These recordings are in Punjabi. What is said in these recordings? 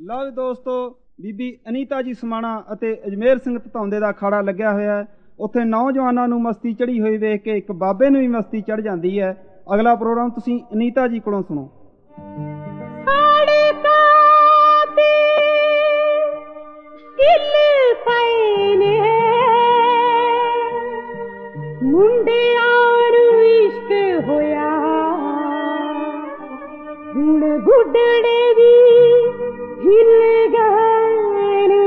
ਲਓ ਜੀ ਦੋਸਤੋ, ਬੀਬੀ ਅਨੀਤਾ ਜੀ ਸਮਾਣਾ ਅਤੇ ਅਜਮੇਰ ਸਿੰਘ ਧਤੌਂਦੇ ਦਾ ਅਖਾੜਾ ਲੱਗਿਆ ਹੋਇਆ ਹੈ। ਉੱਥੇ ਨੌਜਵਾਨਾਂ ਨੂੰ ਮਸਤੀ ਚੜ੍ਹੀ ਹੋਈ ਵੇਖ ਕੇ ਇੱਕ ਬਾਬੇ ਨੂੰ ਵੀ ਮਸਤੀ ਚੜ੍ਹ ਜਾਂਦੀ ਹੈ। ਅਗਲਾ ਪ੍ਰੋਗਰਾਮ ਤੁਸੀਂ ਅਨੀਤਾ ਜੀ ਕੋਲੋਂ ਸੁਣੋ। ਹੁਣ ਗੁੱਡੜੇ ਵੀ ਹਿੱਲ ਗਏ ਨੇ।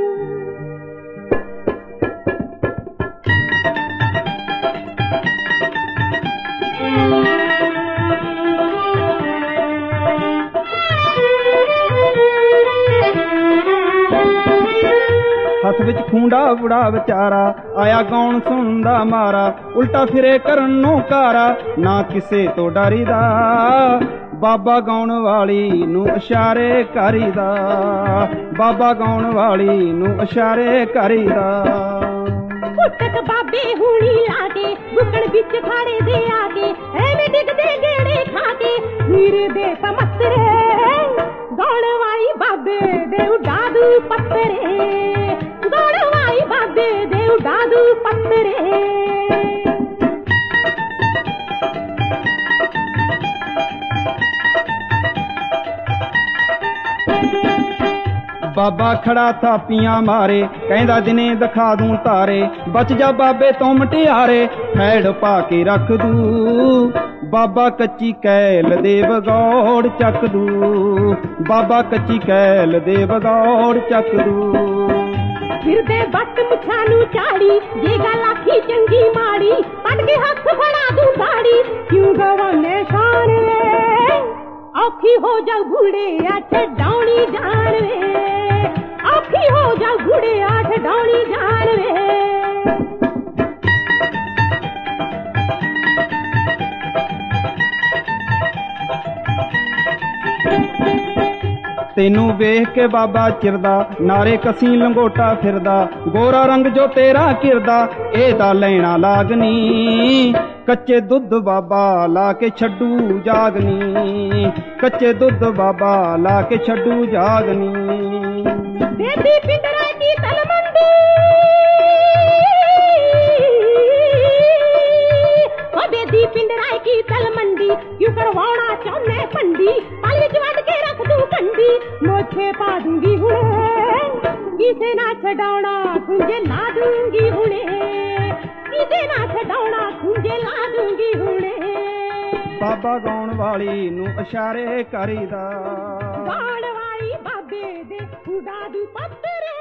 ਹੱਥ ਵਿੱਚ ਖੂੰਡਾ ਬੁੜਾ ਵਿਚਾਰਾ ਆਇਆ ਗਾਉਣ ਸੁਣਨ ਦਾ ਮਾਰਾ, ਉਲਟਾ ਫਿਰੇ ਕਰਨ ਨੂੰ ਕਾਰਾ ਨਾ ਕਿਸੇ ਤੋਂ ਡਰੀਦਾ, ਬਾਬਾ ਗਾਉਣ ਵਾਲੀ ਨੂੰ ਇਸ਼ਾਰੇ ਕਰੀਦਾ, ਬਾਬਾ ਗਾਉਣ ਵਾਲੀ ਨੂੰ ਇਸ਼ਾਰੇ ਕਰੀਦਾ। ਪੁੱਤਕ ਬਾਬੇ ਹੁਣੀ ਲਾ ਕੇ ਬੁੱਕਣ ਵਿੱਚ ਖਾੜੇ ਦੇ ਆ ਕੇ ਐਵੇਂ ਡਿੱਗਦੇ ਗੇੜੇ ਖਾ ਕੇ ਹੀਰੇ ਦੇ ਸਮੱਤਰੇ, ਗਾਉਣ ਵਾਲੀ ਬਾਬੇ ਦੇ ਉਡਾ ਦੂ ਪੱਤਰੇ, ਗਾਉਣ ਵਾਲੀ ਬਾਬੇ ਦੇ ਉਡਾ ਦੂ ਪੱਤਰੇ। ਬਾਬਾ ਖੜਾ ਥਾਪੀਆਂ ਮਾਰੇ ਕਹਿੰਦਾ ਦਿਨੇ ਦਿਖਾ ਦੂੰ ਤਾਰੇ, ਬਚ ਜਾ ਬਾਬੇ ਤੋਂ ਮਟਿਆਰੇ ਫੈੜ ਪਾ ਕੇ ਰੱਖ ਦੂ, ਬਾਬਾ ਕੱਚੀ ਕੈਲ ਦੇ ਬਗੌੜ ਚੱਕ ਦੂ, ਬਾਬਾ ਕੱਚੀ ਕੈਲ ਦੇ ਬਗੌੜ ਚੱਕ ਦੂ। ਫਿਰਦੇ ਬੱਟ ਮੁੱਛਾਂ ਨੂੰ ਝਾੜੀ ਜੇ ਗੱਲ ਆਖੀ ਚੰਗੀ ਮਾੜੀ, ਪੱਟ ਕੇ ਹੱਥ ਫੜਾ ਦੂੰ ਦਾੜੀ, ਕਿਉਂ ਗਵਾਨੇ ਸ਼ਾਨ ਔਖੀ ਹੋ ਜਾ ਬੁੜਿਆ ਛਡਾਉਣੀ ਜਾਣ ਵੇ, ਔਖੀ ਹੋ ਜਾ ਬੁੜਿਆ ਛਡਾਉਣੀ ਜਾਣ ਵੇ। ਤੈਨੂੰ ਵੇਖ ਕੇ ਬਾਬਾ ਚਿਰਦਾ ਨਾਰੇ ਕਸੀ ਲੰਗੋਟਾ ਫਿਰਦਾ, ਗੋਰਾ ਰੰਗ ਜੋ ਤੇਰਾ ਕਿਰਦਾ ਇਹਦਾ ਲੈਣਾ ਲਾਗਨੀ, ਕੱਚੇ ਦੁੱਧ ਬਾਬਾ ਲਾ ਕੇ ਛੱਡੂ ਜਾਗਨੀ, ਕੱਚੇ ਦੁੱਧ ਬਾਬਾ ਲਾ ਕੇ ਛੱਡੂ ਜਾਗਨੀ। ਬੇਦੀ ਪਿੰਡਰਾ ਕੀ ਤਲਮੰਡੀ, ਉਹ ਬੇਦੀ ਪਿੰਡਰਾ ਕੀ ਤਲਮੰਡੀ, ਕਿਉਂ ਕਰਵਾਉਣਾ ਚਾਹੁੰਦੇ ਪੰਡੀ, ਪਲ ਵਿੱਚ ਵੱਢ ਕੇ ਰੱਖ ਦੂੰ ਕੰਡੀ, ਮੋਛੇ ਪਾ ਦੂੰਗੀ ਹੁਣੇ, ਕਿਸੇ ਨਾ ਛਡਾਉਣਾ ਖੁੰਝੇ ਲਾ ਦੂੰਗੀ ਹੁਣੇ, ਕਿਸੇ ਨਾ ਛਡਾਉਣਾ ਖੁੰਝੇ ਲਾ ਦੂੰਗੀ ਹੁਣੇ। ਬਾਬਾ ਗਾਉਣ ਵਾਲੀ ਨੂੰ ਇਸ਼ਾਰੇ ਕਰੀਦਾ, ਗਾਉਣ ਵਾਲੀ ਬਾਬੇ ਦੇ ਉਡਾ ਦੂ ਪੱਤਰੇ।